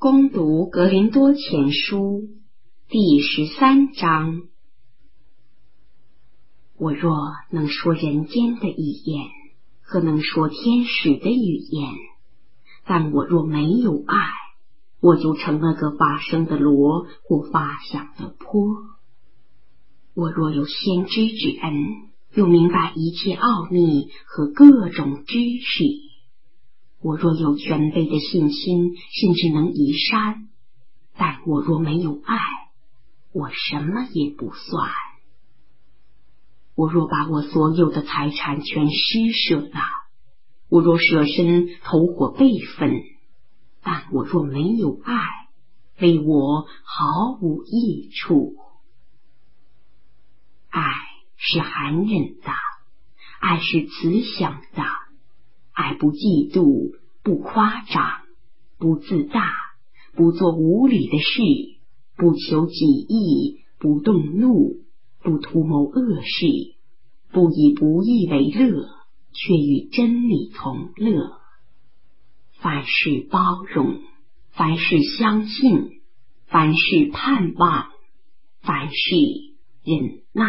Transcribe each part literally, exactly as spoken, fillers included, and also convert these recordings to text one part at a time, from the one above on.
攻读格林多前书第十三章。我若能说人间的语言和能说天使的语言，但我若没有爱，我就成了个发声的锣或发响的坡。我若有先知之恩，又明白一切奥秘和各种知识，我若有全备的信心，甚至能移山，但我若没有爱，我什么也不算。我若把我所有的财产全施舍了，我若舍身投火备份，但我若没有爱，为我毫无益处。爱是含忍的，爱是慈祥的，爱不嫉妒，不夸张，不自大，不做无理的事，不求己意，不动怒，不图谋恶事，不以不义为乐，却与真理同乐。凡事包容，凡事相信，凡事盼望，凡事忍耐。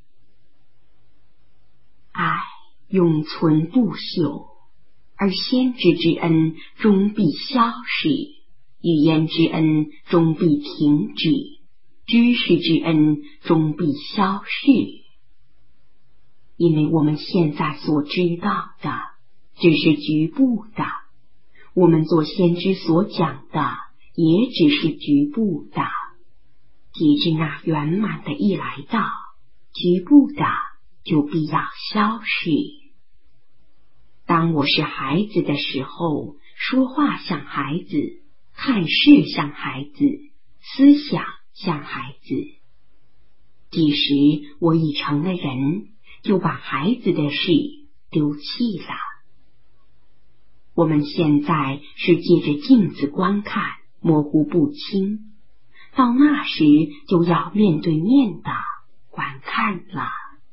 爱永存不朽，而先知之恩终必消逝，语言之恩终必停止，知识之恩终必消逝。因为我们现在所知道的只是局部的，我们做先知所讲的也只是局部的。及至那圆满的一来到，局部的就必要消逝。当我是孩子的时候，说话像孩子，看事像孩子，思想像孩子。即使我已成了人，就把孩子的事丢弃了。我们现在是借着镜子观看，模糊不清，到那时就要面对面的观看了。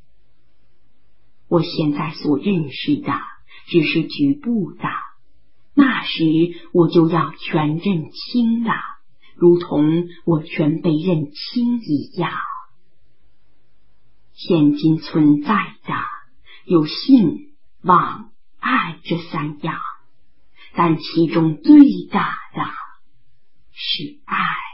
我现在所认识的只是局部的，那时我就要全认清了，如同我全被认清一样。现今存在的有信、望、爱这三样，但其中最大的是爱。